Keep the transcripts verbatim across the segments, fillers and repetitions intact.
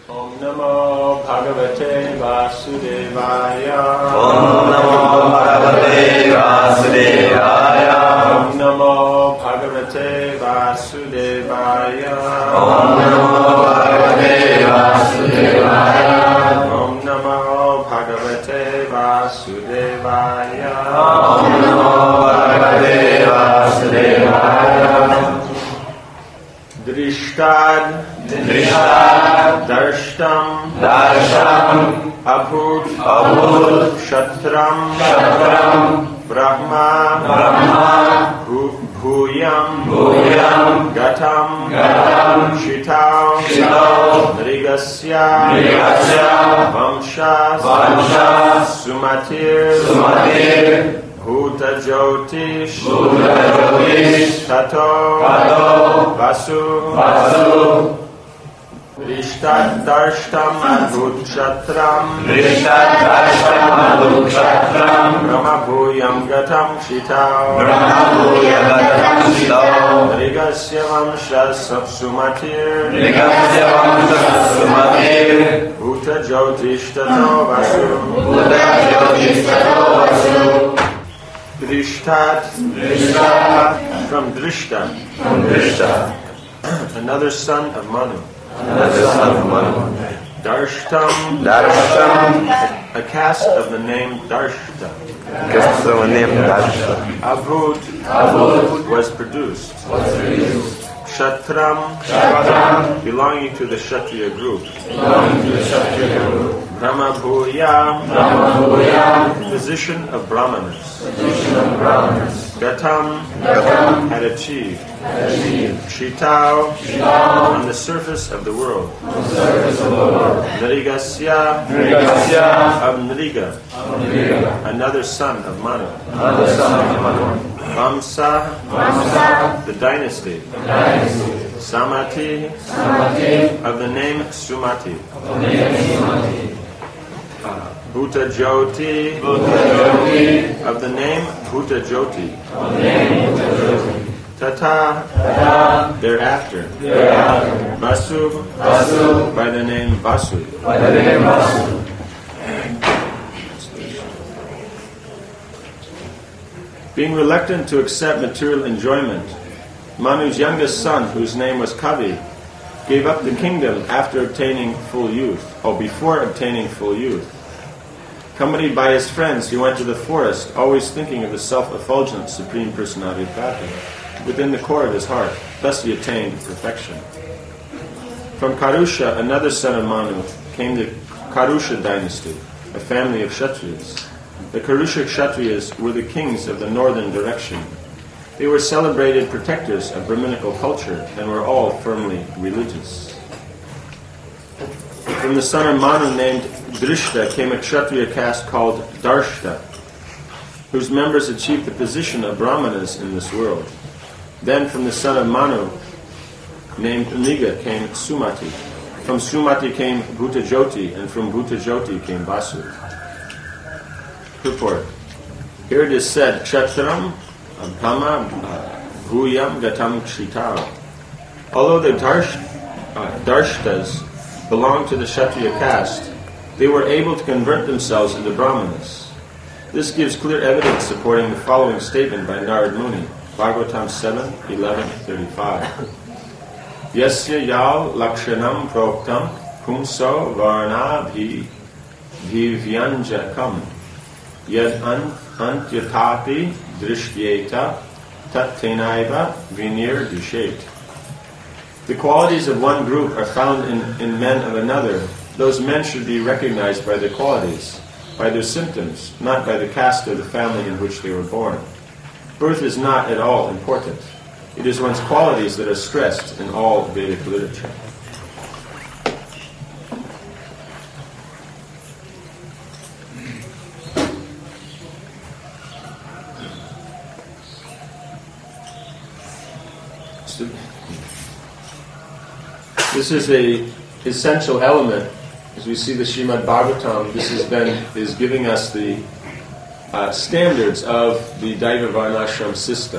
Om Namo Bhagavate Vasudevaya. Om Namo Bhagavate Vasudevaya. Om Namo Bhagavate Vasudevaya. Om Namo Bhagavate Vasudevaya. Om Namo Bhagavate Vasudevaya. Om Namo Bhagavate Vasudevaya. Drishtad Drishtad Darshtam Darsham Abhut Abhut Shatram Shatram Brahma Brahma Bhu- Bhuyam Bhuyam Gatam Gatam Shitao Shitao Nrigasya Nrigasya Vamshas Vamshas Sumatir Sumatir Bhuta Jyotish Bhuta Jyotish Tato Tato Vasu Vasu Rishtad Darshtam Adhut Shatram Drishtad Darsham Abhut Shatram Brahma Bhuyam Gatam Shitao Brahma Bhuyam Gatam Shitao Nrigasya Vamshas Sumatir Nrigasya Vamshas Sumatir Bhuta Jyotish Tato Vasu Bhuta Jyotish Tato Vasu Drishtad Drishtad from Drishta, from Drishta, another son of Manu. another son of Manu. Darshtam, Darsham, a caste of the name Darshta. caste of the name Darshta. Abhut Abhut was produced. was produced. Shatram, Shatram, belonging to the Kshatriya group. belonging to the Kshatriya group. Brahma Bhuya, Brahma Bhuya, physician of Brahmanas. physician of Brahmanas. Gatam, Gatam, had achieved. achieved. Shitao, Shitao, on the surface of the world. on the surface of the world. Nrigasya, Nrigasya, of Nriga, of Nriga, another son of Manu. another son of Manu. Vamsa, Vamsa, the dynasty. dynasty. Samati, Samati, of the name Sumati. of the name Sumati. Bhuta Jyoti, Bhuta Jyoti, of the name Bhuta Jyoti. of the name Bhuta Jyoti. Tata, Tata, thereafter. thereafter. Vasu, Vasu, by the name Vasu. by the name Vasu. Being reluctant to accept material enjoyment, Manu's youngest son, whose name was Kavi, gave up the kingdom after obtaining full youth, or before obtaining full youth. Accompanied by his friends, he went to the forest, always thinking of the self-effulgent Supreme Personality of Godhead within the core of his heart. Thus he attained perfection. From Karusha, another son of Manu, came the Karusha dynasty, a family of Kshatriyas. The Karusha Kshatriyas were the kings of the northern direction. They were celebrated protectors of Brahminical culture and were all firmly religious. From the son of Manu named Drishta came a Kshatriya caste called Darshta, whose members achieved the position of Brahmanas in this world. Then from the son of Manu named Niga came Sumati. From Sumati came Bhuta Jyoti, and from Bhuta Jyoti came Vasu. Purport. Here it is said, Kshatram, Brahma, Bhuyam, Gatam, Kshitao. Although the Darsh, uh, Darshtas belonged to the Kshatriya caste, they were able to convert themselves into Brahmanas. This gives clear evidence supporting the following statement by Narad Muni, Bhagavatam seven, eleven, thirty-five. Yasya yal lakshanam proktam kumso varna bhi bhivyanjakam yad antyatati drishyeta tat tenaiva vinir dushet. The qualities of one group are found in, in men of another. Those men should be recognized by their qualities, by their symptoms, not by the caste or the family in which they were born. Birth is not at all important. It is one's qualities that are stressed in all Vedic literature. So, this is a essential element. As we see the Srimad Bhagavatam, this has been is giving us the uh, standards of the Daiva Varnashram system.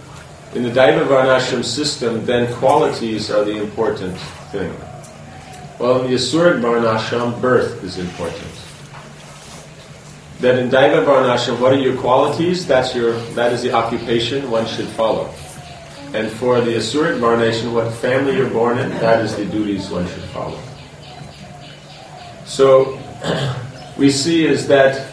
In the Daiva Varnashram system, then qualities are the important thing. Well, in the Asuric Varnashram, birth is important. That in Daiva Varnashram, what are your qualities? That's your, that is the occupation one should follow. And for the Asuric Varnashram, what family you're born in, that is the duties one should follow. So, we see is that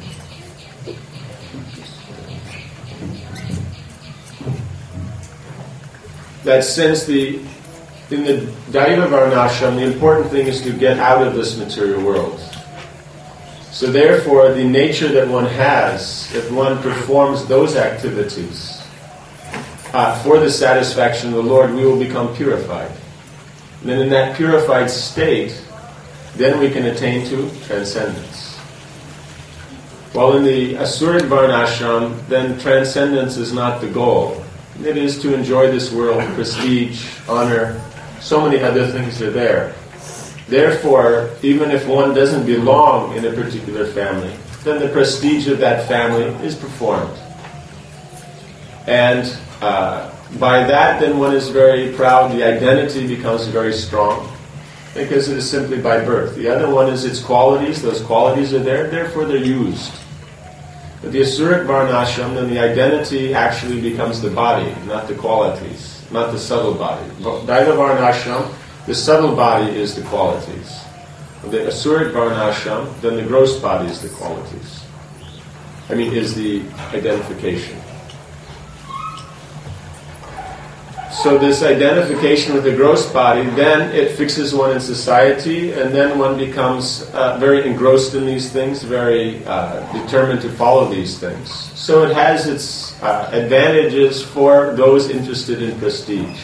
that since the in the Daiva Varnashram, the important thing is to get out of this material world. So therefore, the nature that one has, if one performs those activities uh, for the satisfaction of the Lord, we will become purified. And then in that purified state, then we can attain to transcendence. While in the Asuric Varnashram, then transcendence is not the goal. It is to enjoy this world, prestige, honor, so many other things are there. Therefore, even if one doesn't belong in a particular family, then the prestige of that family is performed. And uh, by that, then one is very proud. The identity becomes very strong because it is simply by birth. The other one is its qualities. Those qualities are there, therefore they're used. But the Asuric Varnashram, then the identity actually becomes the body, not the qualities, not the subtle body. Daiva Varnashram, the subtle body is the qualities. The Asuric Varnashram, then the gross body is the qualities. I mean, is the identification. So this identification with the gross body, then it fixes one in society, and then one becomes uh, very engrossed in these things, very uh, determined to follow these things. So it has its uh, advantages for those interested in prestige.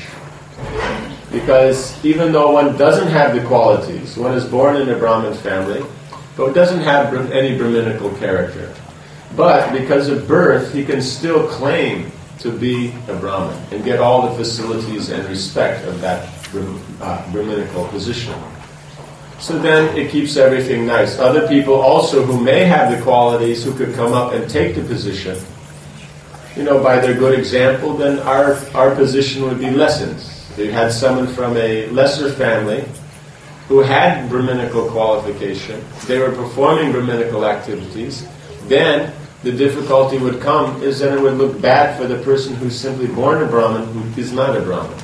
Because even though one doesn't have the qualities, one is born in a Brahmin family, but doesn't have any Brahminical character. But because of birth, he can still claim to be a Brahmin and get all the facilities and respect of that uh, Brahminical position. So then it keeps everything nice. Other people also who may have the qualities, who could come up and take the position, you know, by their good example, then our, our position would be lessened. They had someone from a lesser family who had Brahminical qualification, they were performing Brahminical activities, then the difficulty would come is that it would look bad for the person who's simply born a Brahmin who is not a Brahmin.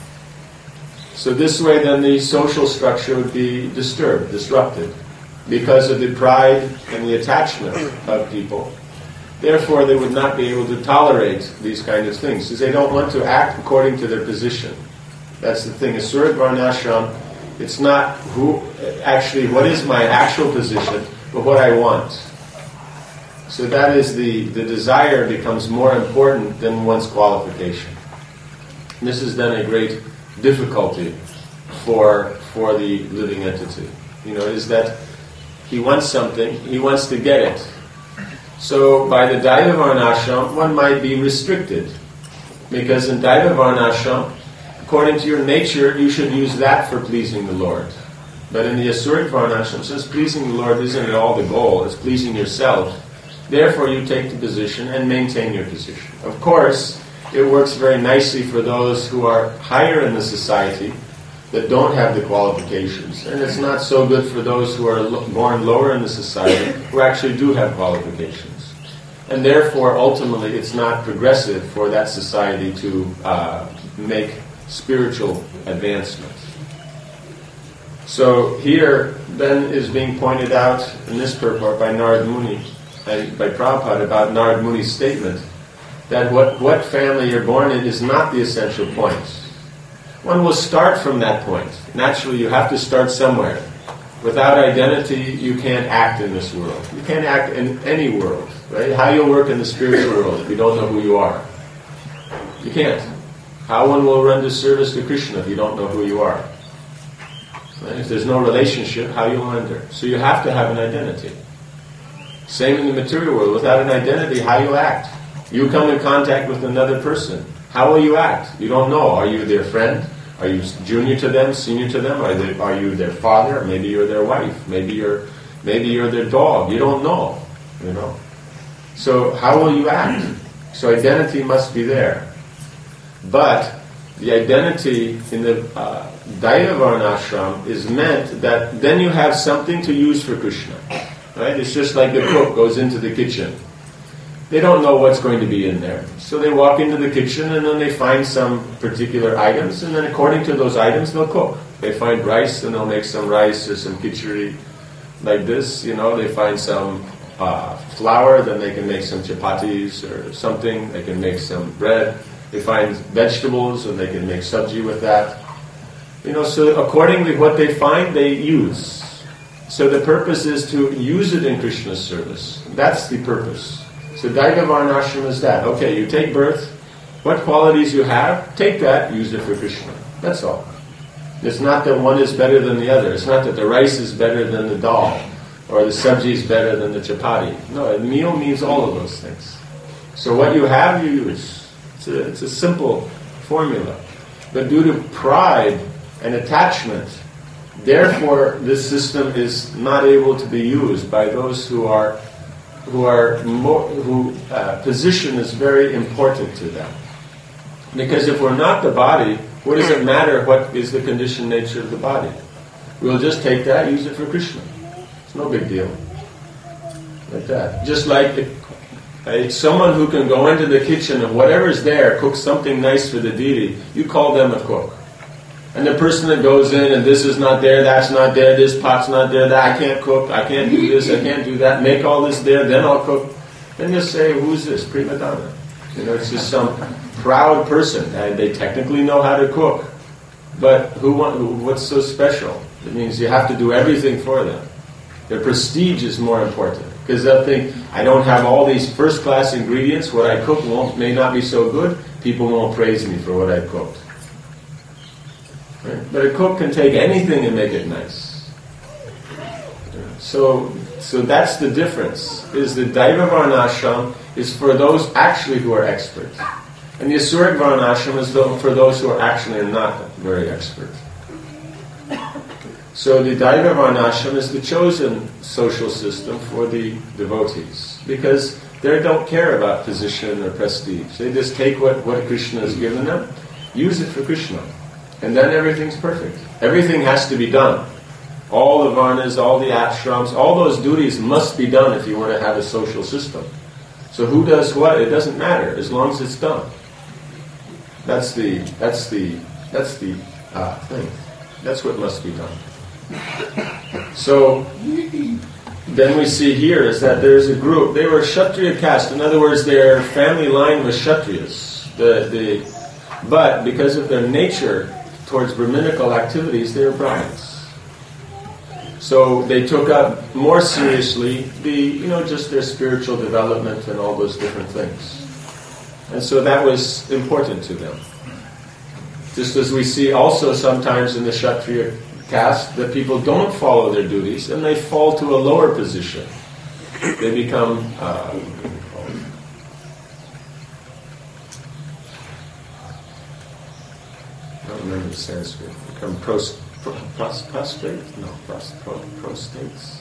So this way then the social structure would be disturbed, disrupted, because of the pride and the attachment of people. Therefore they would not be able to tolerate these kind of things, because they don't want to act according to their position. That's the thing. Asuric Varnashram, it's not who actually what is my actual position, but what I want. So that is the, the desire becomes more important than one's qualification. And this is then a great difficulty for for the living entity. You know, is that he wants something, he wants to get it. So by the Daiva Varnashram, one might be restricted. Because in Daiva Varnashram, according to your nature, you should use that for pleasing the Lord. But in the Asuric Varnashram, since pleasing the Lord isn't at all the goal, it's pleasing yourself, therefore you take the position and maintain your position. Of course, it works very nicely for those who are higher in the society that don't have the qualifications. And it's not so good for those who are lo- born lower in the society who actually do have qualifications. And therefore, ultimately, it's not progressive for that society to uh, make spiritual advancement. So here, then, is being pointed out in this purport by Narad Muni, uh, by Prabhupada, about Narad Muni's statement, that what, what family you're born in is not the essential point. One will start from that point. Naturally, you have to start somewhere. Without identity, you can't act in this world. You can't act in any world, right? How you'll work in the spiritual world if you don't know who you are? You can't. How one will render service to Krishna if you don't know who you are? Right? If there's no relationship, how you'll render? So you have to have an identity. Same in the material world. Without an identity, how you act? You come in contact with another person. How will you act? You don't know. Are you their friend? Are you junior to them, senior to them? Are, they, are you their father? Maybe you're their wife. Maybe you're maybe you're their dog. You don't know. You know. So how will you act? So identity must be there. But the identity in the uh, Daiva Varnashram is meant that then you have something to use for Krishna. Right? It's just like the cook goes into the kitchen. They don't know what's going to be in there. So they walk into the kitchen and then they find some particular items, and then according to those items they'll cook. They find rice and they'll make some rice or some khichdi like this. You know, they find some uh, flour, then they can make some chapatis or something. They can make some bread. They find vegetables and they can make sabji with that. You know, so accordingly what they find, they use. So the purpose is to use it in Krishna's service. That's the purpose. So Daiva Varnashram is that. Okay, you take birth, what qualities you have, take that, use it for Krishna. That's all. It's not that one is better than the other. It's not that the rice is better than the dal, or the sabji is better than the chapati. No, a meal means all of those things. So what you have, you use. It's a, it's a simple formula. But due to pride and attachment, therefore this system is not able to be used by those who are who are more, who uh, position is very important to them. Because if we're not the body, what does it matter what is the conditioned nature of the body? We'll just take that, use it for Krishna. It's no big deal. Like that. Just like if, uh, someone who can go into the kitchen and whatever's there, cook something nice for the deity, you call them a cook. And the person that goes in and this is not there, that's not there, this pot's not there, that I can't cook, I can't do this, I can't do that, make all this there, then I'll cook. Then you say, who's this? Prima donna. You know, it's just some proud person, and they technically know how to cook. But who want, who, what's so special? It means you have to do everything for them. Their prestige is more important. Because they'll think, I don't have all these first-class ingredients, what I cook won't, may not be so good, people won't praise me for what I cooked. Right? But a cook can take anything and make it nice. So, so that's the difference. Is the Daiva Varnashram is for those actually who are expert, and the Asuric Varnashram is for those who are actually not very expert. So the Daiva Varnashram is the chosen social system for the devotees because they don't care about position or prestige. They just take what, what Krishna has given them, use it for Krishna. And then everything's perfect. Everything has to be done. All the varnas, all the ashrams, all those duties must be done if you want to have a social system. So who does what? It doesn't matter as long as it's done. That's the that's the that's the uh, thing. That's what must be done. So then we see here is that there's a group. They were Kshatriya caste. In other words, their family line was Kshatriyas. The the but because of their nature towards Brahminical activities, they were Brahmins. So they took up more seriously the, you know, just their spiritual development and all those different things. And so that was important to them. Just as we see also sometimes in the Kshatriya caste that people don't follow their duties and they fall to a lower position. They become uh, I don't remember the Sanskrit. Become pros, pro, pros, prostrate? No, pros, pro, prostates?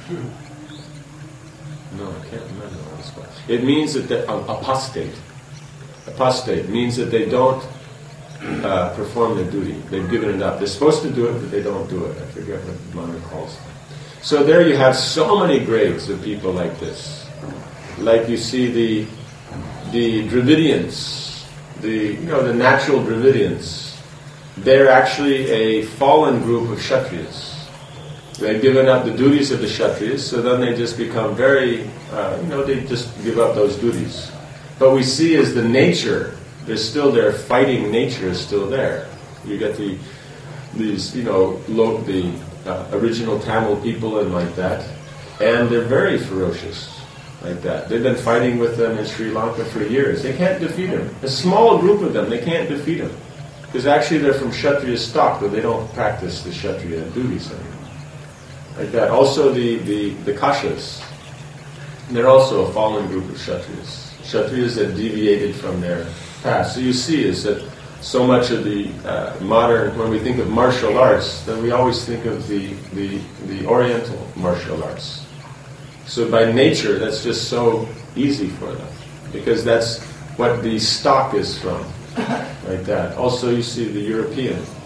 No, I can't remember what it's called. It means that they're uh, apostate. Apostate means that they don't uh, perform their duty. They've given it up. They're supposed to do it, but they don't do it. I forget what Manu calls them. So there you have so many grades of people like this. Like you see the the Dravidians, the you know the natural Dravidians. They're actually a fallen group of Kshatriyas. They've given up the duties of the Kshatriyas, so then they just become very, uh, you know, they just give up those duties. But we see is the nature, there's still their fighting nature is still there. You get the, these, you know, lo- the uh, original Tamil people and like that, and they're very ferocious like that. They've been fighting with them in Sri Lanka for years. They can't defeat them. A small group of them, they can't defeat them. Because actually they're from Kshatriya stock, but they don't practice the Kshatriya duties anymore. Like that. Also the, the, the Kashas, they're also a fallen group of Kshatriyas. Kshatriyas that deviated from their past. So you see is that so much of the uh, modern, when we think of martial arts, then we always think of the, the, the Oriental martial arts. So by nature, that's just so easy for them. Because that's what the stock is from. Like that. Also you see the European.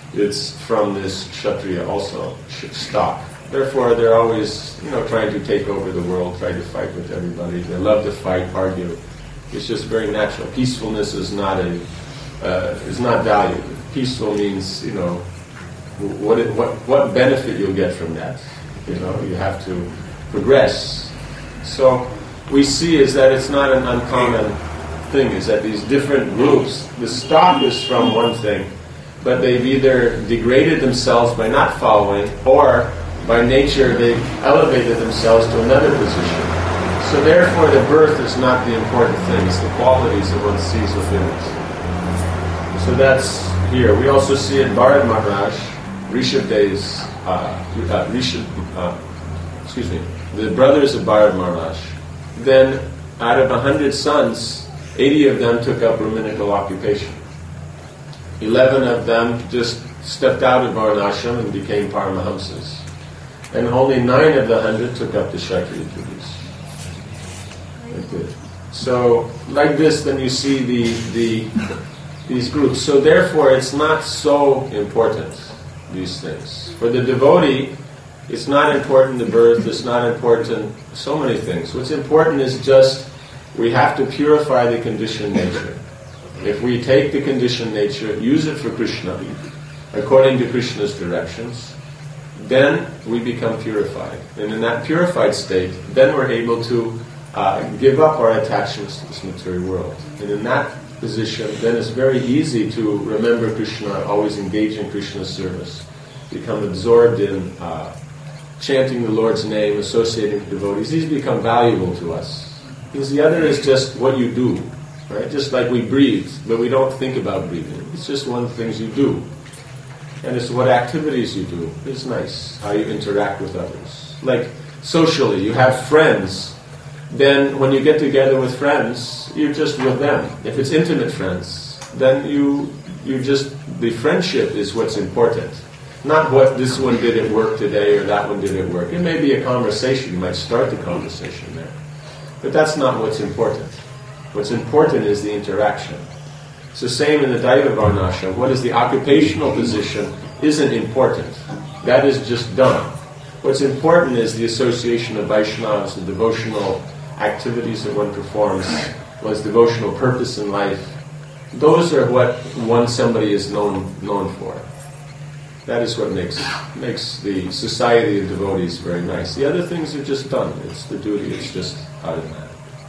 it's from this Kshatriya also stock. Therefore, they're always, you know, trying to take over the world, trying to fight with everybody. They love to fight, argue. It's just very natural. Peacefulness is not a uh, is not valued. Peaceful means, you know, what it, what what benefit you'll get from that. You know, you have to progress. So we see is that it's not an uncommon thing. Is that these different groups, the stock is from one thing, but they've either degraded themselves by not following, or by nature they've elevated themselves to another position. So therefore the birth is not the important thing, it's the qualities that one sees within it. So that's here. We also see in Bharad Maharaj, Rishabdev's, uh, uh, Rishab, uh, excuse me, the brothers of Bharad Maharaj. Then out of a hundred sons, eighty of them took up Brahminical occupation. Eleven of them just stepped out of Varnashram and became Paramahamsas. And only nine of the hundred took up the Kshatriya duties. Like this. So, like this, then you see the, the these groups. So therefore, it's not so important, these things. For the devotee, it's not important the birth, it's not important so many things. What's important is just, we have to purify the conditioned nature. If we take the conditioned nature, use it for Krishna, according to Krishna's directions, then we become purified. And in that purified state, then we're able to uh, give up our attachments to this material world. And in that position, then it's very easy to remember Krishna, always engage in Krishna's service, become absorbed in uh, chanting the Lord's name, associating with devotees. These become valuable to us. Because the other is just what you do, right? Just like we breathe, but we don't think about breathing. It's just one of the things you do. And it's what activities you do. It's nice how you interact with others. Like socially, you have friends. Then when you get together with friends, you're just with them. If it's intimate friends, then you you just, the friendship is what's important. Not what this one did at work today or that one did at work. It may be a conversation. You might start the conversation there. But that's not what's important. What's important is the interaction. It's the same in the Daiva Varnashram. What is the occupational position isn't important. That is just done. What's important is the association of Vaishnavas, the devotional activities that one performs, one's devotional purpose in life. Those are what one somebody is known known for. That is what makes makes the society of devotees very nice. The other things are just done. It's the duty. It's just automatic.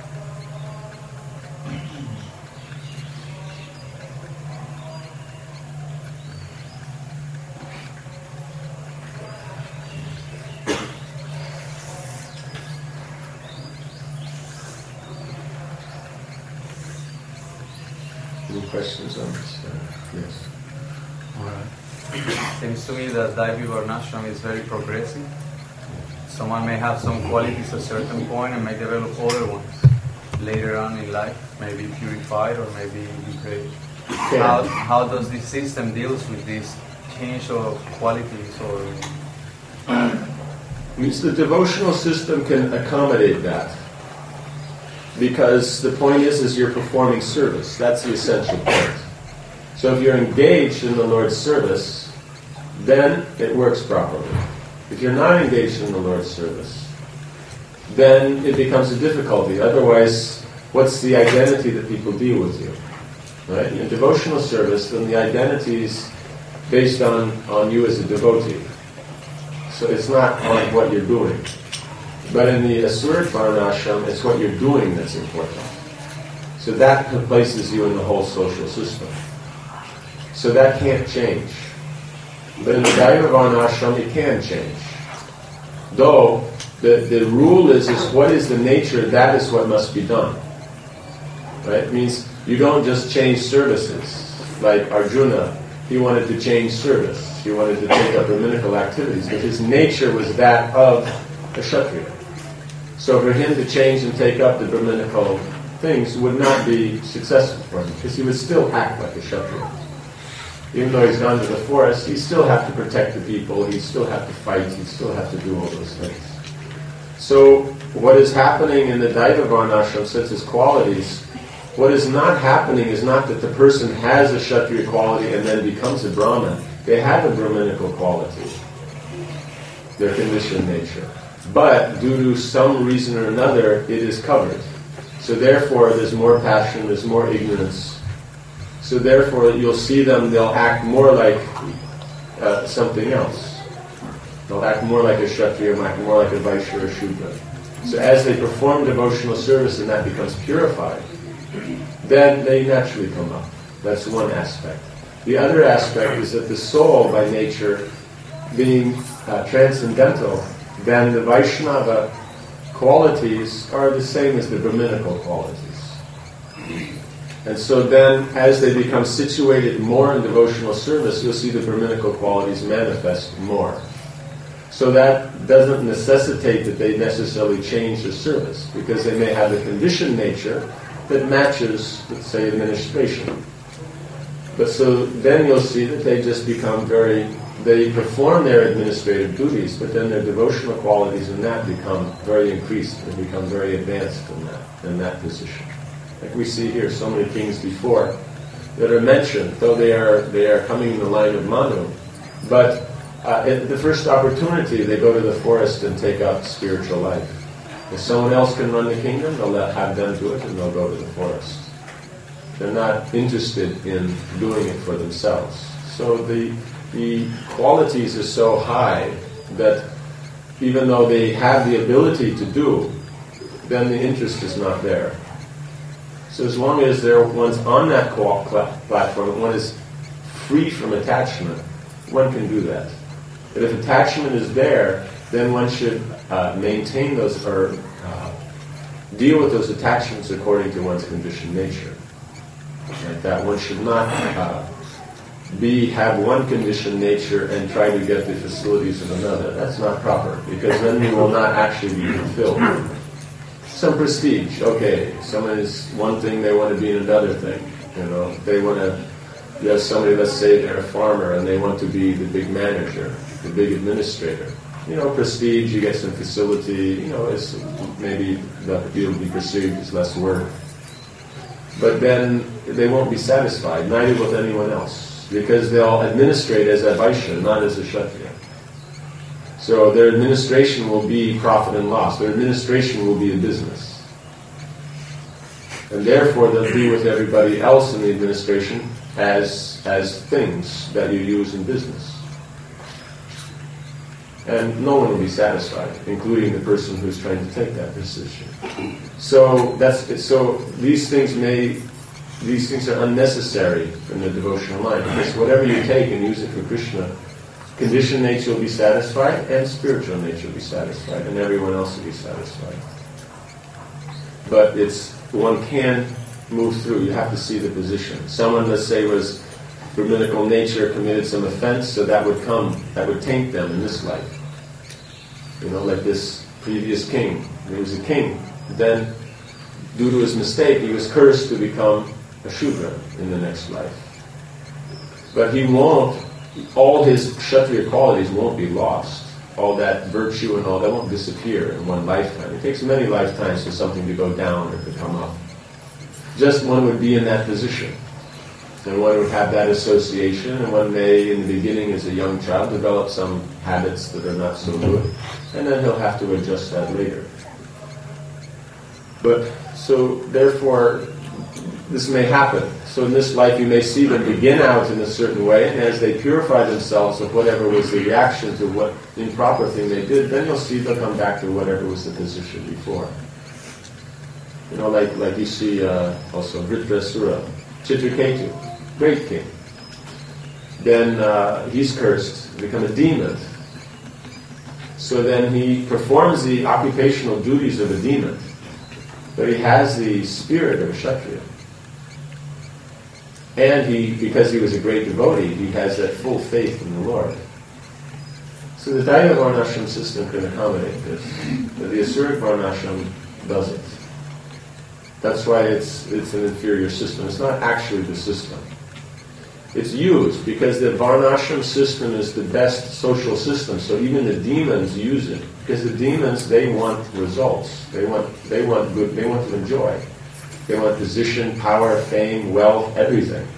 Any questions on this? Uh, yes. Alright. Seems to me that Daivi Varnashram is very progressive. Someone may have some qualities at a certain point and may develop other ones later on in life, maybe purified or maybe degraded. Okay. How, how does this system deals with this change of qualities or... Means the devotional system can accommodate that. Because the point is, is you're performing service. That's the essential point. So if you're engaged in the Lord's service, then it works properly. If you're not engaged in the Lord's service, then it becomes a difficulty. Otherwise, what's the identity that people deal with you? Right? In devotional service, then the identity is based on, on you as a devotee. So it's not on what you're doing. But in the Asura Varnashram, it's what you're doing that's important. So that places you in the whole social system. So that can't change. But in the Daiva Varnashram, it can change. Though, the, the rule is, is what is the nature, that is what must be done. Right? It means you don't just change services. Like Arjuna, he wanted to change service. He wanted to take up Brahminical activities. But his nature was that of a Kshatriya. So for him to change and take up the Brahminical things would not be successful for him, because he would still act like a Kshatriya. Even though he's gone to the forest, he'd still have to protect the people, he'd still have to fight, he'd still have to do all those things. So what is happening in the Daiva Varnashram, such as qualities, what is not happening is not that the person has a Kshatriya quality and then becomes a Brahmin. they have a Brahminical quality, their conditioned nature. But due to some reason or another, it is covered. So therefore, there's more passion, there's more ignorance. So therefore, you'll see them, they'll act more like uh, something else. They'll act more like a Kshatriya, act more like a Vaishya or a Shudra. So as they perform devotional service and that becomes purified, then they naturally come up. That's one aspect. The other aspect is that the soul, by nature, being uh, transcendental, then the Vaishnava qualities are the same as the Brahminical qualities. And so then, as they become situated more in devotional service, you'll see the Brahminical qualities manifest more. So that doesn't necessitate that they necessarily change their service, because they may have a conditioned nature that matches, let's say, administration. But so then you'll see that they just become very, they perform their administrative duties, but then their devotional qualities in that become very increased, they become very advanced in that, in that position. Like we see here, so many kings before that are mentioned, though they are they are coming in the line of Manu, but uh, at the first opportunity they go to the forest and take up spiritual life. If someone else can run the kingdom, they'll let, have them do it and they'll go to the forest. They're not interested in doing it for themselves. So the the qualities are so high that even though they have the ability to do, then the interest is not there. So as long as there one's on that platform, one is free from attachment, one can do that. But if attachment is there, then one should uh, maintain those, or uh, deal with those attachments according to one's conditioned nature. Like that, one should not uh, be have one conditioned nature and try to get the facilities of another. That's not proper, because then you will not actually be fulfilled. Some prestige, okay. Someone is one thing, they want to be in another thing. You know, they want to. You have somebody, let's say they're a farmer and they want to be the big manager, the big administrator. You know, prestige, you get some facility. You know, it's maybe that will be perceived as less work. But then they won't be satisfied, neither with anyone else, because they'll administrate as a Vaishya, not as a Kshatriya. So their administration will be profit and loss. Their administration will be a business. And therefore they'll be with everybody else in the administration as, as things that you use in business. And no one will be satisfied, including the person who's trying to take that position. So that's so these things may these things are unnecessary in the devotional life, because whatever you take and use it for Krishna, conditioned nature will be satisfied and spiritual nature will be satisfied, and everyone else will be satisfied. But it's one can move through. You have to see the position. Someone, let's say, was Brahminical nature, committed some offense, so that would come, that would taint them in this life. You know, like this previous king. He was a king. Then, due to his mistake, he was cursed to become a Shudra in the next life. But he won't, all his Kshatriya qualities won't be lost. All that virtue and all that won't disappear in one lifetime. It takes many lifetimes for something to go down or to come up. Just one would be in that position. And one would have that association, and one may, in the beginning as a young child, develop some habits that are not so good, and then he'll have to adjust that later. But, so, therefore, this may happen. So in this life you may see them begin out in a certain way, and as they purify themselves of whatever was the reaction to what improper thing they did, then you'll see they'll come back to whatever was the position before. You know, like like you see uh, also Vritrasura, Chitraketu, great king. Then uh, he's cursed, become a demon. So then he performs the occupational duties of a demon, but he has the spirit of a Kshatriya. And he, because he was a great devotee, he has that full faith in the Lord. So the Daiva Varnashram system can accommodate this, but the Asuric Varnashram doesn't. That's why it's it's an inferior system. It's not actually the system. It's used because the Varnashram system is the best social system, so even the demons use it. Because the demons, they want results. They want they want good, they want to enjoy. They want position, power, fame, wealth, everything.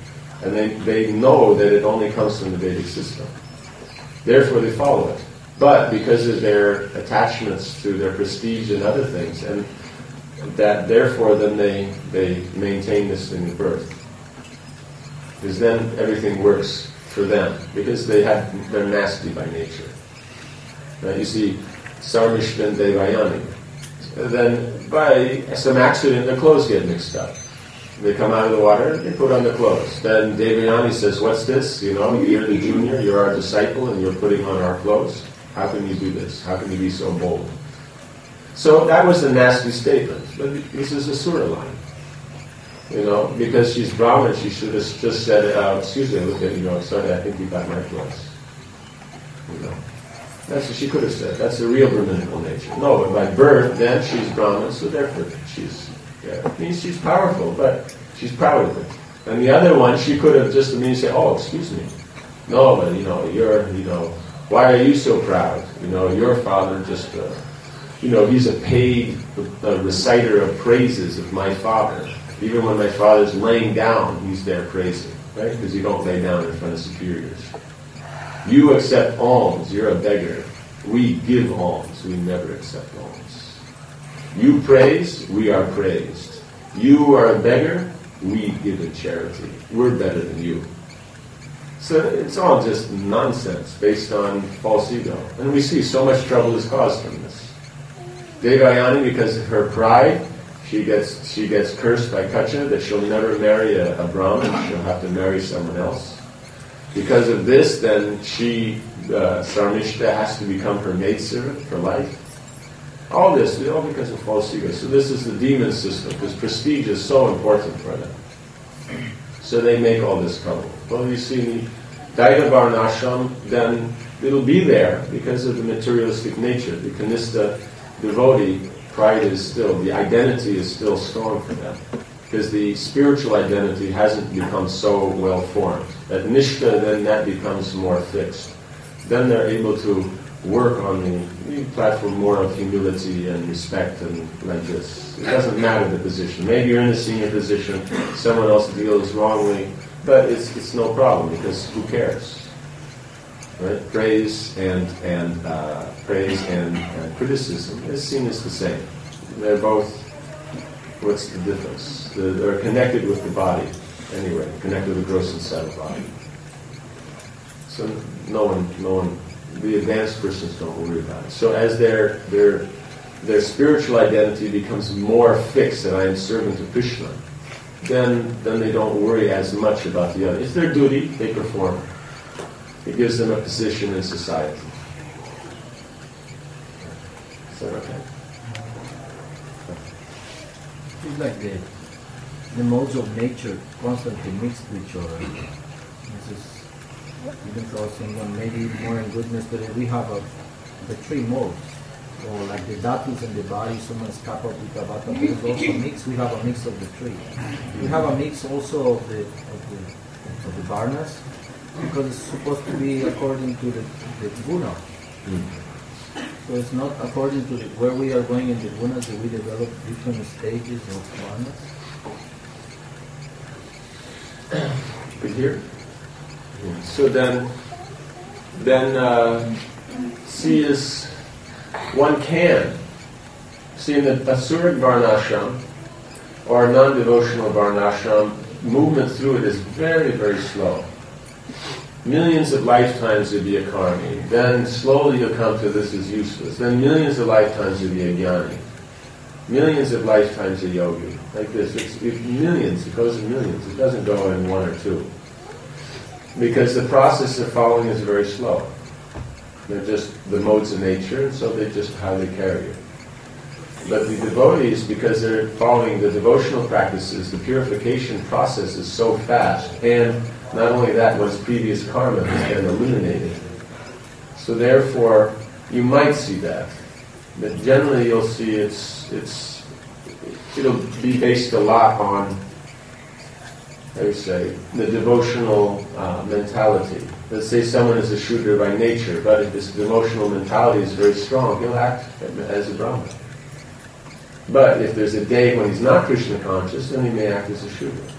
And they, they know that it only comes from the Vedic system. Therefore they follow it. But because of their attachments to their prestige and other things, and that therefore then they, they maintain this thing of birth. Because then everything works for them. Because they have, they're nasty by nature. Right? You see, Sarmishta and Devayani. Then by some accident the clothes get mixed up. They come out of the water, they put on the clothes. Then Devayani says, what's this? You know, you're the junior, you're our disciple, and you're putting on our clothes. How can you do this? How can you be so bold? So that was a nasty statement. But this is a Sura line. You know, because she's Brahmin, she should have just said, uh, excuse me, look at you, know, sorry, I think you got my clothes. You know. That's what she could have said. That's the real Brahminical nature. No, but by birth, then she's Brahmin, so therefore she's, yeah, it means she's powerful, but she's proud of it. And the other one, she could have just immediately said, oh, excuse me. No, but, you know, you're, you know, why are you so proud? You know, your father just, uh, you know, he's a paid uh, reciter of praises of my father. Even when my father's laying down, he's there praising, right? Because you don't lay down in front of superiors. You accept alms, you're a beggar. We give alms, we never accept alms. You praise, we are praised. You are a beggar, we give in charity. We're better than you. So it's all just nonsense based on false ego. And we see so much trouble is caused from this. Devayani, because of her pride, she gets she gets cursed by Kacha that she'll never marry a, a Brahmin, she'll have to marry someone else. Because of this, then she, uh, Sarmishta, has to become her maidservant for life. All this, all because of false ego. So this is the demon system, because prestige is so important for them. So they make all this trouble. Well, you see, Daita Varnashram, then it'll be there because of the materialistic nature. The Kanista devotee, pride is still, the identity is still strong for them. Because the spiritual identity hasn't become so well formed. At Nishta, then that becomes more fixed. Then they're able to work on the, the platform more of humility and respect and like this. It doesn't matter the position. Maybe you're in a senior position, someone else deals wrongly, but it's it's no problem because who cares? Right? Praise and and uh, praise and, and criticism is seen as the same. They're both. What's the difference? The, they're connected with the body, anyway, connected with the gross and subtle body. So no one, no one, the advanced persons don't worry about it. So as their their their spiritual identity becomes more fixed, that I am servant of Krishna, then then they don't worry as much about the other. It's their duty; they perform. It gives them a position in society. Is that okay? It's like the, the modes of nature constantly mix with each other. This is, even for someone maybe more in goodness, but we have a, the three modes. Or like the dhatus in the body, someone's kapha, pitta, vata, those also mix. We have a mix of the three. We have a mix also of the of the, of the varnas, because it's supposed to be according to the, the guna. Mm. So it's not according to the, where we are going in the gunas that we develop different stages of varnas. But here, so then, then uh, see is one can see in the Asuric Varnashram or non-devotional Varnashram, movement through it is very, very slow. Millions of lifetimes you'll be a karmi. Then slowly you'll come to this is useless. Then millions of lifetimes you'll be a jnani. Millions of lifetimes a yogi. Like this. It's, it's millions. It goes in millions. It doesn't go in one or two. Because the process of following is very slow. They're just the modes of nature, and so they just how they carry it. But the devotees, because they're following the devotional practices, the purification process is so fast, and not only that, one's previous karma has been illuminated. So therefore, you might see that. But generally you'll see it's it's it'll be based a lot on, I would say, the devotional uh, mentality. Let's say someone is a Shudra by nature, but if this devotional mentality is very strong, he'll act as a Brahman. But if there's a day when he's not Krishna conscious, then he may act as a Shudra.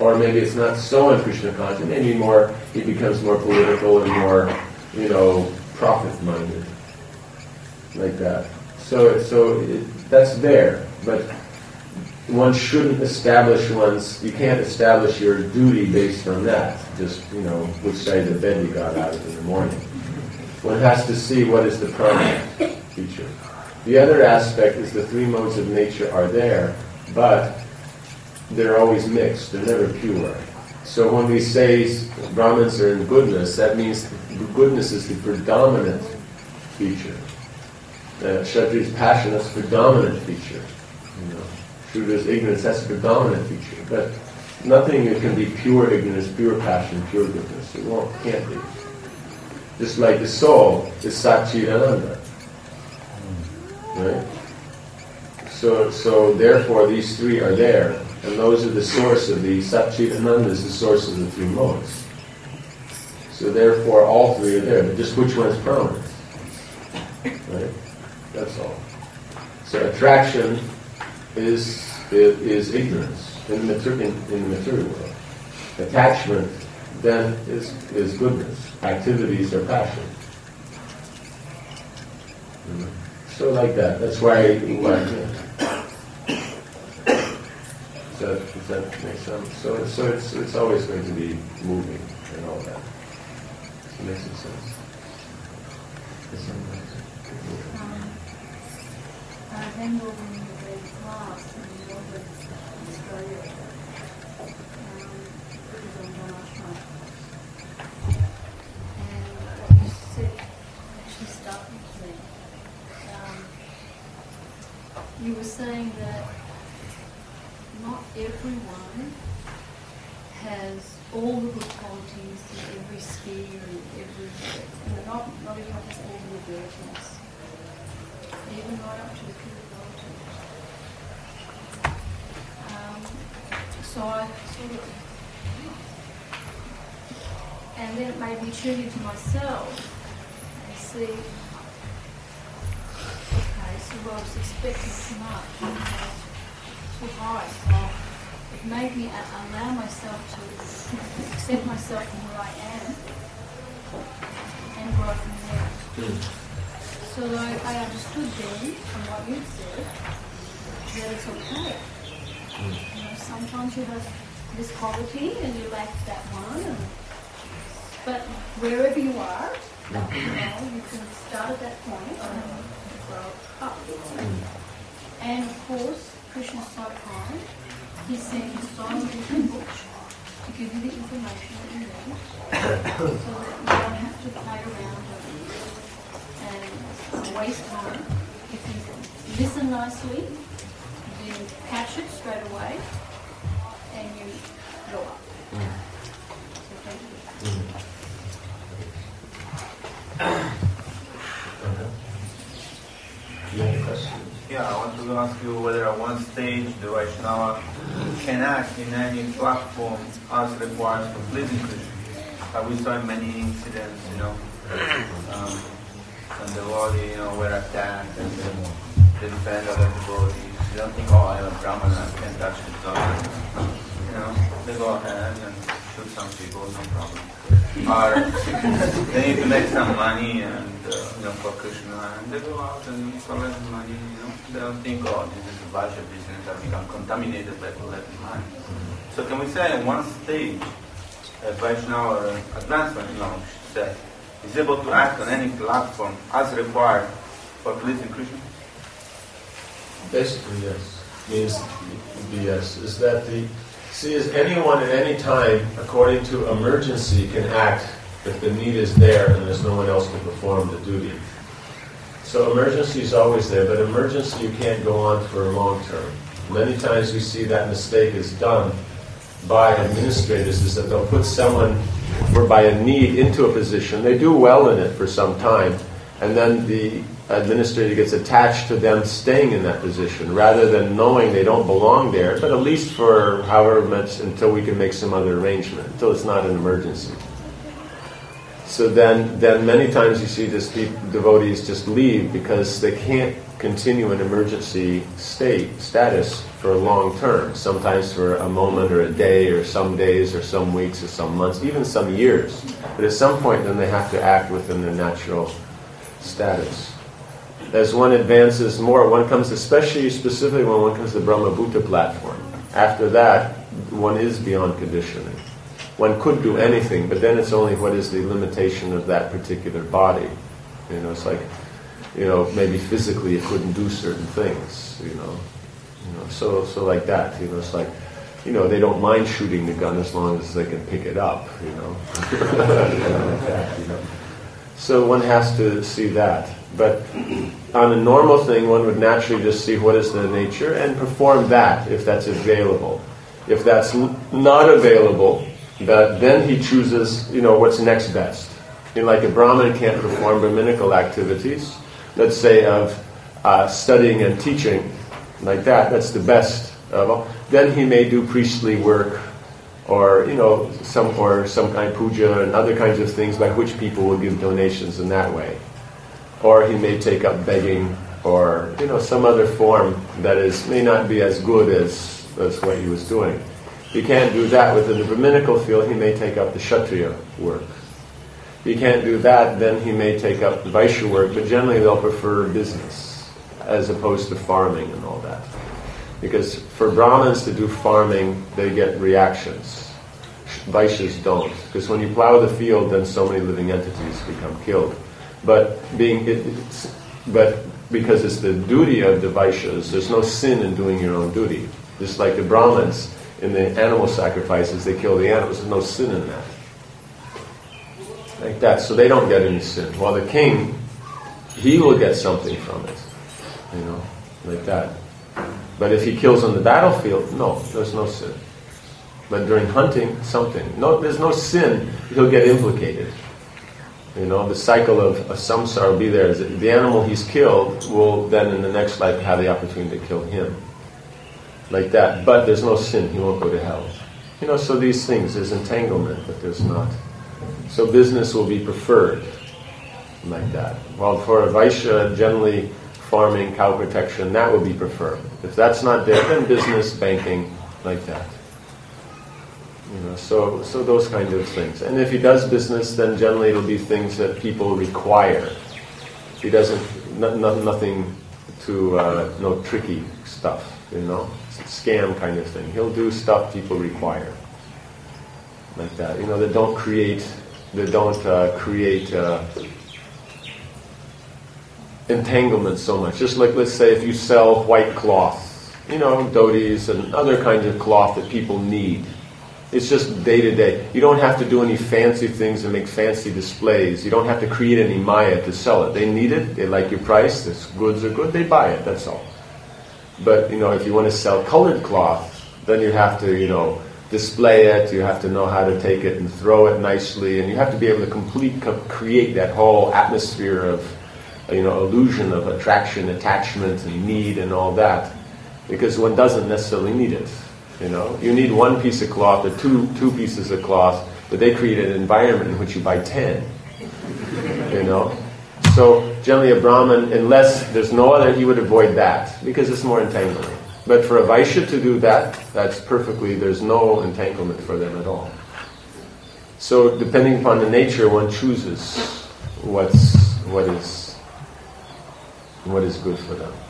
Or maybe it's not so in Krishna consciousness, maybe more, he becomes more political and more, you know, profit-minded. Like that. So, so it, that's there, but one shouldn't establish one's, you can't establish your duty based on that, just, you know, which side of the bed you got out of in the morning. One has to see what is the prominent feature. The other aspect is the three modes of nature are there, but they're always mixed, they're never pure. So when we say Brahmins are in goodness, that means goodness is the predominant feature. Uh, Kshatriya's passion, that's the predominant feature. You know, Shudra's ignorance, that's the predominant feature. But nothing can be pure ignorance, pure passion, pure goodness. It won't, can't be. Just like the soul is Satchidananda. Right? So, so therefore these three are there, and those are the source of the Satchidananda is the source of the three modes. So therefore all three are there, but just which one is prominent? Right? That's all. So attraction is is, is ignorance in the, mater- in, in the material world. Attachment then is is goodness. Activities are passion. Mm-hmm. So like that. That's why. why yeah. Does that, does that make sense? So so it's it's always going to be moving and all that. Does it make some sense? Does that make sense? I remember when we were in class in Melbourne, Australia, um, it was on Janashma. And what you said actually stuck with me. Um, you were saying that not everyone has all the good qualities in every sphere and every, you know, not, not everyone has all the virtues. Even right up to the pure quality. Um, so I sort of, and then it made me tune into myself and see, okay, so I was expecting too much, too high, so it made me allow myself to accept myself from where I am and grow from there. Mm. So I, I understood then, from what you said, that it's okay. Mm. You know, sometimes you have this quality and you lack that one, and, but wherever you are, mm. you know, you can start at that point and grow up. Mm. And of course, Krishna's so kind, he sent his son into Bush to give you the information that you need, so that you don't have to play around and waste time. If you listen nicely, you catch it straight away, and you go up. Mm. So thank you. Mm. Okay. You have a question? Yeah, I want to ask you whether at one stage the Vaishnava can act in any platform as required for pleasing Krishna. Uh, we saw in many incidents, you know, um, and the body, you know, were attacked and then they defend other devotees. You don't think, oh, I'm a Brahmana, I can't touch the dog. You know, they go ahead and shoot some people, no problem. Or they need to make some money and, uh, you know, for Krishna, and they go out and collect money, you know. They don't think, oh, this is a Vaishya business, I become contaminated by collecting money. So can we say at one stage, a Vaishnava or advancement, you know, say, is able to act on any platform as required for pleasing Krishna? Basically, yes. Means yes. Is that the see? Is anyone at any time, according to emergency, can act if the need is there and there's no one else to perform the duty? So emergency is always there, but emergency you can't go on for a long term. Many times we see that mistake is done by administrators, is that they'll put someone or by a need into a position. They do well in it for some time, and then the administrator gets attached to them staying in that position rather than knowing they don't belong there, but at least for however much until we can make some other arrangement, until it's not an emergency. So then, then many times you see this pe- devotees just leave because they can't continue an emergency state status for a long term. Sometimes for a moment or a day or some days or some weeks or some months, even some years. But at some point, then they have to act within their natural status. As one advances more, one comes, especially specifically when one comes to the Brahma Bhuta platform. After that, one is beyond conditioning. One could do anything, but then it's only what is the limitation of that particular body. You know, it's like, you know, maybe physically it couldn't do certain things. You know, you know, so so like that. You know, it's like, you know, they don't mind shooting the gun as long as they can pick it up. You know, you know, like that. You know, so one has to see that. But on a normal thing, one would naturally just see what is the nature and perform that if that's available. If that's n- not available, that then he chooses, you know, what's next best. You know, like a Brahmin can't perform Brahminical activities, let's say of uh, studying and teaching, like that, that's the best of all. Then he may do priestly work, or, you know, some or some kind of puja and other kinds of things by which people will give donations in that way. Or he may take up begging, or, you know, some other form that is may not be as good as, as what he was doing. If he can't do that within the Brahminical field, he may take up the Kshatriya work. If he can't do that, then he may take up the Vaishya work, but generally they'll prefer business as opposed to farming and all that. Because for Brahmins to do farming, they get reactions. Vaishyas don't. Because when you plow the field, then so many living entities become killed. But being, it, it's, but because it's the duty of the Vaishyas, there's no sin in doing your own duty. Just like the Brahmins, in the animal sacrifices, they kill the animals. There's no sin in that. Like that. So they don't get any sin. While the king, he will get something from it. You know, like that. But if he kills on the battlefield, no, there's no sin. But during hunting, something. No, there's no sin, he'll get implicated. You know, the cycle of, of samsara will be there. The animal he's killed will then in the next life have the opportunity to kill him. Like that. But there's no sin, he won't go to hell. You know, so these things, there's entanglement, but there's not. So business will be preferred. Like that. While for a Vaishya, generally farming, cow protection, that would be preferred. If that's not there, then business, banking, like that. You know, so so those kind of things. And if he does business, then generally it'll be things that people require. He doesn't, no, no, nothing to, uh, no tricky stuff, you know. It's a scam kind of thing. He'll do stuff people require. Like that. You know, that don't create, that don't uh, create uh, entanglement so much. Just like, let's say, if you sell white cloth, you know, dhotis and other kinds of cloth that people need. It's just day to day. You don't have to do any fancy things and make fancy displays. You don't have to create any maya to sell it. They need it. They like your price. The goods are good. They buy it. That's all. But, you know, if you want to sell colored cloth, then you have to, you know, display it. You have to know how to take it and throw it nicely. And you have to be able to complete, co- create that whole atmosphere of, you know, illusion of attraction, attachment, and need and all that. Because one doesn't necessarily need it. You know, you need one piece of cloth or two two pieces of cloth, but they create an environment in which you buy ten. You know, so generally a Brahmin, unless there's no other, he would avoid that because it's more entanglement. But for a Vaishya to do that, that's perfectly. There's no entanglement for them at all. So depending upon the nature, one chooses what's what is what is good for them.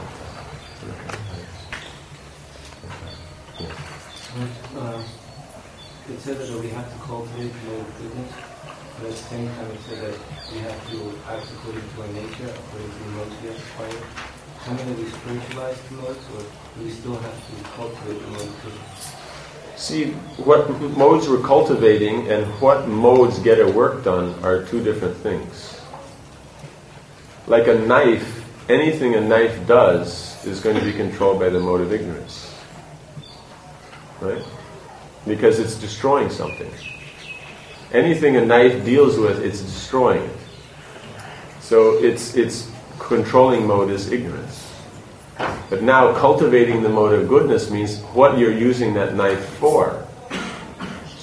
Uh, it said that we have to cultivate more goodness, but at the same time it said that we have to act according to our nature, according to the modes we aspire. Something that we spiritualize the modes, or do we still have to cultivate the modes? See, what modes we're cultivating and what modes get our work done are two different things. Like a knife, anything a knife does is going to be controlled by the mode of ignorance. Right? Because it's destroying something. Anything a knife deals with, it's destroying it. So its its controlling mode is ignorance. But now cultivating the mode of goodness means what you're using that knife for.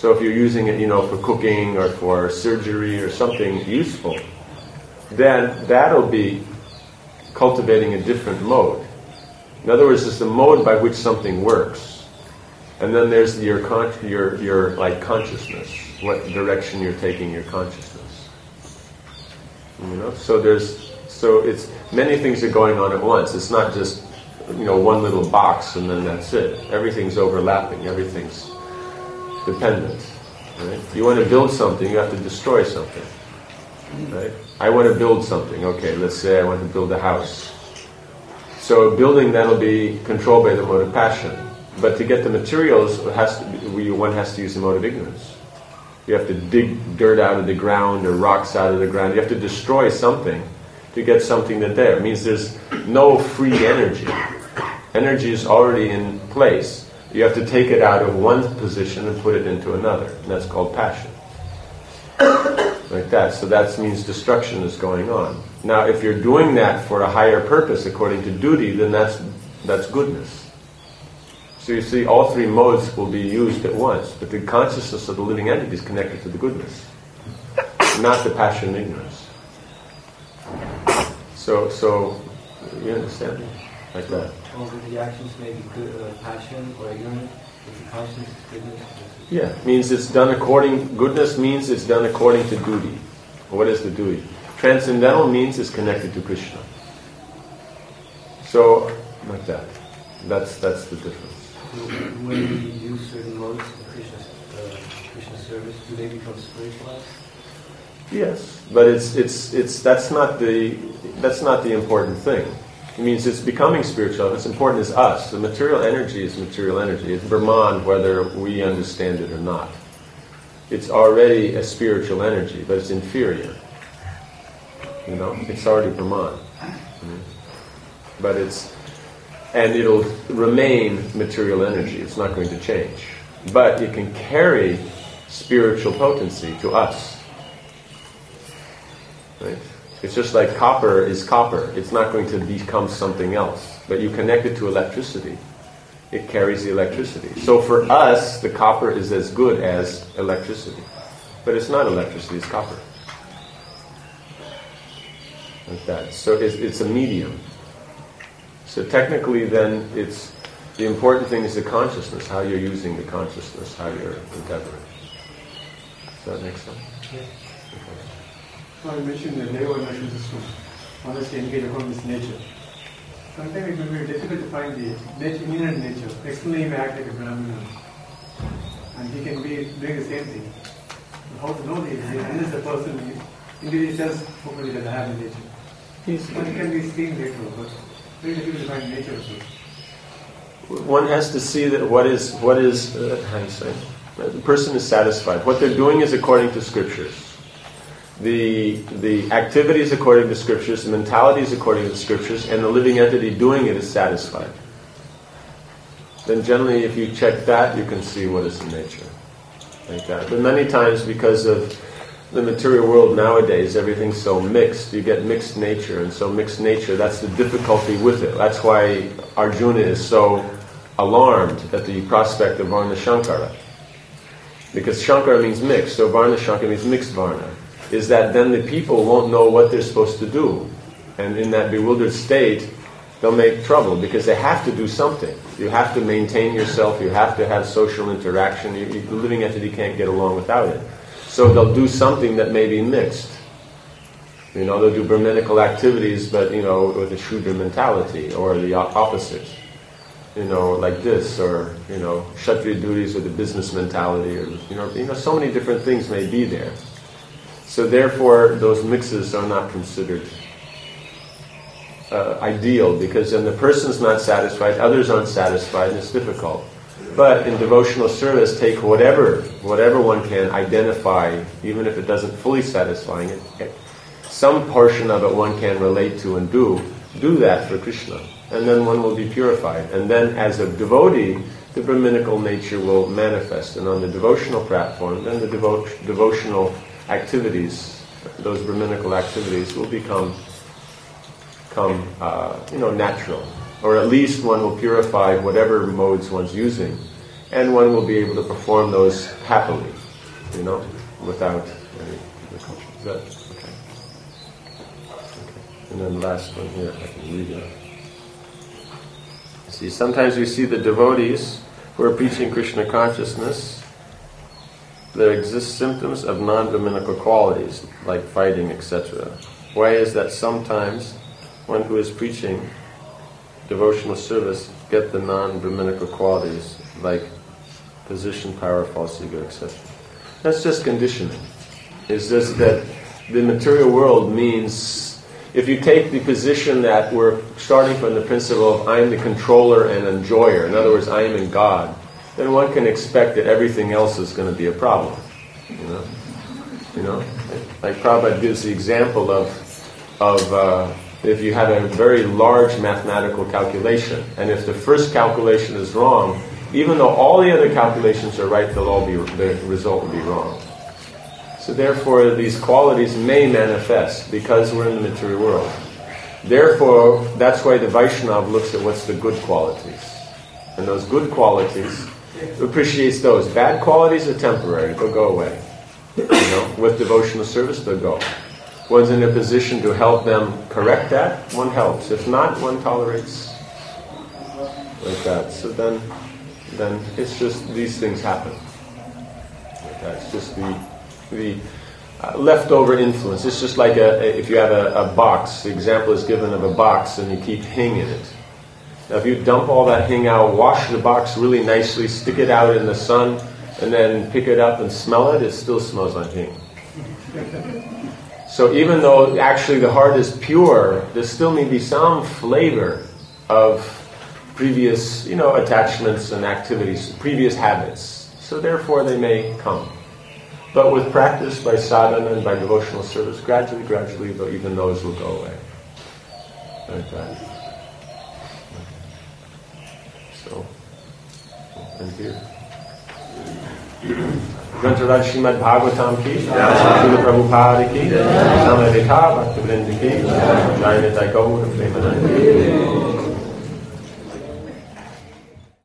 So if you're using it, you know, for cooking or for surgery or something useful, then that'll be cultivating a different mode. In other words, it's the mode by which something works. And then there's your con- your your like consciousness, what direction you're taking your consciousness. You know, so there's so it's many things are going on at once. It's not just, you know, one little box and then that's it. Everything's overlapping. Everything's dependent. Right? You want to build something, you have to destroy something. Right? I want to build something. Okay, let's say I want to build a house. So building, that'll be controlled by the mode of passion. But to get the materials, it has to be, one has to use the mode of ignorance. You have to dig dirt out of the ground or rocks out of the ground. You have to destroy something to get something that there. It means there's no free energy. Energy is already in place. You have to take it out of one position and put it into another. And that's called passion. Like that. So that means destruction is going on. Now, if you're doing that for a higher purpose according to duty, then that's that's goodness. So you see, all three modes will be used at once, but the consciousness of the living entity is connected to the goodness, not the passion and ignorance. So, so you understand me? Like that. All of the actions may be good, uh, passion or ignorance. If the consciousness is goodness. Yeah, means it's done according. Goodness means it's done according to duty. What is the duty? Transcendental means it's connected to Krishna. So, like that. That's that's the difference. When we use certain modes of Krishna, uh, Krishna service, do they become spiritualized? Yes, but it's it's it's that's not the that's not the important thing. It means it's becoming spiritual. What's important is us. The material energy is material energy. It's Brahman, whether we understand it or not. It's already a spiritual energy, but it's inferior. You know, it's already Brahman. Mm-hmm. But it's and it'll remain material energy. It's not going to change. But it can carry spiritual potency to us. Right? It's just like copper is copper. It's not going to become something else. But you connect it to electricity. It carries the electricity. So for us, the copper is as good as electricity. But it's not electricity, it's copper. Like that. So it's, it's a medium. So technically then, it's the important thing is the consciousness, how you're using the consciousness, how you're endeavoring. Does that make sense? Yeah. Okay. So I mentioned the Deva Nation system. Honestly, engage upon this nature. Sometimes it will be very difficult to find the nature, inner nature. Externally, he may act like a Brahmana. And he can be doing the same thing. But how to know the unless the person individually tells hopefully that I have the nature. He's, But it can be seen later, but very difficult to find nature also. one has to see that what is, what is, uh, how do you say, the person is satisfied. What they're doing is according to scriptures. The the activity is according to scriptures, the mentality is according to the scriptures, and the living entity doing it is satisfied. Then generally if you check that, you can see what is the nature. Like that. But many times because of the material world nowadays, everything's so mixed, you get mixed nature, and so mixed nature, that's the difficulty with it. That's why Arjuna is so alarmed at the prospect of Varna Shankara. Because Shankara means mixed, so Varna Shankara means mixed Varna. Is that then the people won't know what they're supposed to do. And in that bewildered state, they'll make trouble because they have to do something. You have to maintain yourself, you have to have social interaction, you, you, the living entity can't get along without it. So they'll do something that may be mixed. You know, they'll do Brahminical activities, but, you know, with a Shudra mentality, or the opposite. You know, like this, or, you know, Kshatriya duties with a business mentality, or, you know, you know, so many different things may be there. So therefore, those mixes are not considered uh, ideal, because then the person's not satisfied, others aren't satisfied, and it's difficult. But in devotional service, take whatever, whatever one can identify, even if it doesn't fully satisfy it, some portion of it one can relate to and do, do that for Krishna. And then one will be purified. And then as a devotee, the Brahminical nature will manifest. And on the devotional platform, then the devo- devotional activities, those Brahminical activities will become, become uh, you know, natural. Or at least one will purify whatever modes one's using. and one will be able to perform those happily, you know, without any difficulty. Good. Okay. Okay. And then the last one here, I can read it. See, sometimes we see the devotees who are preaching Krishna consciousness. There exist symptoms of non-Brahminical qualities, like fighting, et cetera. Why is that sometimes one who is preaching devotional service get the non-Brahminical qualities, like position, power, false ego, et cetera? That's just conditioning. It's just that the material world means, if you take the position that we're starting from the principle of I'm the controller and enjoyer, in other words, I am in God, then one can expect that everything else is going to be a problem. You know, you know, like Prabhupada gives the example of of uh, if you have a very large mathematical calculation, and if the first calculation is wrong, even though all the other calculations are right, they'll all be the result will be wrong. So therefore, these qualities may manifest because we're in the material world. Therefore, that's why the Vaishnava looks at what's the good qualities, and those good qualities appreciates those. Bad qualities are temporary; they'll go away. You know, with devotional service, they'll go. One's in a position to help them correct that, one helps. If not, one tolerates like that. So then, then it's just these things happen. Like that. It's just the the uh, leftover influence. It's just like a, a if you have a, a box. The example is given of a box, and you keep hing in it. Now, if you dump all that hing out, wash the box really nicely, stick it out in the sun, and then pick it up and smell it, it still smells like hing. So even though actually the heart is pure, there still may be some flavor of previous, you know, attachments and activities, previous habits. So therefore they may come. But with practice by sadhana and by devotional service, gradually, gradually, though, even those will go away. Like that. So, and here. Grantaraj Srimad Bhagavatam ki, Srila Prabhupada ki, Samadhika Bhaktivinoda ki, Jai Nitai Gaur Premanandi.